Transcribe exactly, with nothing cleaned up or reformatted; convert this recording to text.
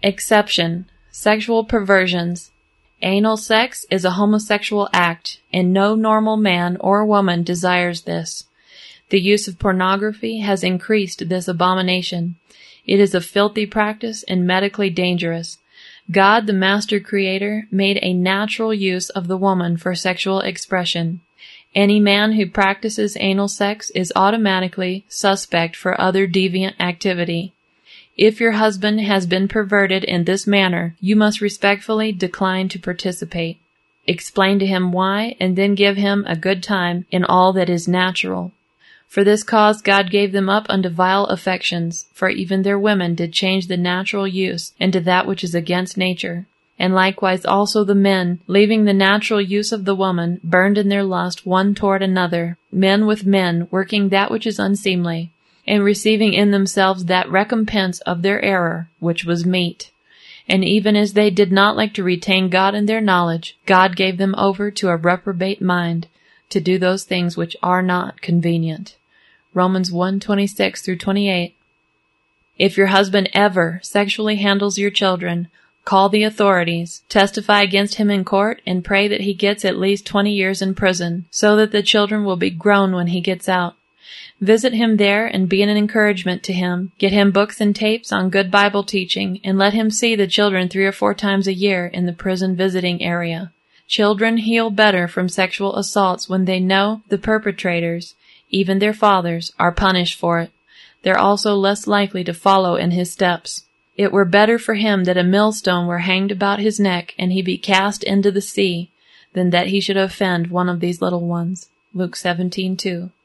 Exception: sexual perversions. Anal sex is a homosexual act, and no normal man or woman desires this. The use of pornography has increased this abomination. It is a filthy practice and medically dangerous. God, the Master Creator, made a natural use of the woman for sexual expression. Any man who practices anal sex is automatically suspect for other deviant activity. If your husband has been perverted in this manner, you must respectfully decline to participate. Explain to him why, and then give him a good time in all that is natural. For this cause God gave them up unto vile affections, for even their women did change the natural use into that which is against nature. And likewise also the men, leaving the natural use of the woman, burned in their lust one toward another, men with men, working that which is unseemly, and receiving in themselves that recompense of their error, which was meat. And even as they did not like to retain God in their knowledge, God gave them over to a reprobate mind, to do those things which are not convenient. Romans one twenty-six through twenty-eight. If your husband ever sexually handles your children, call the authorities, testify against him in court, and pray that he gets at least twenty years in prison, so that the children will be grown when he gets out. Visit him there and be an encouragement to him. Get him books and tapes on good Bible teaching, and let him see the children three or four times a year in the prison visiting area. Children heal better from sexual assaults when they know the perpetrators, even their fathers, are punished for it. They're also less likely to follow in his steps. It were better for him that a millstone were hanged about his neck and he be cast into the sea, than that he should offend one of these little ones. Luke seventeen two.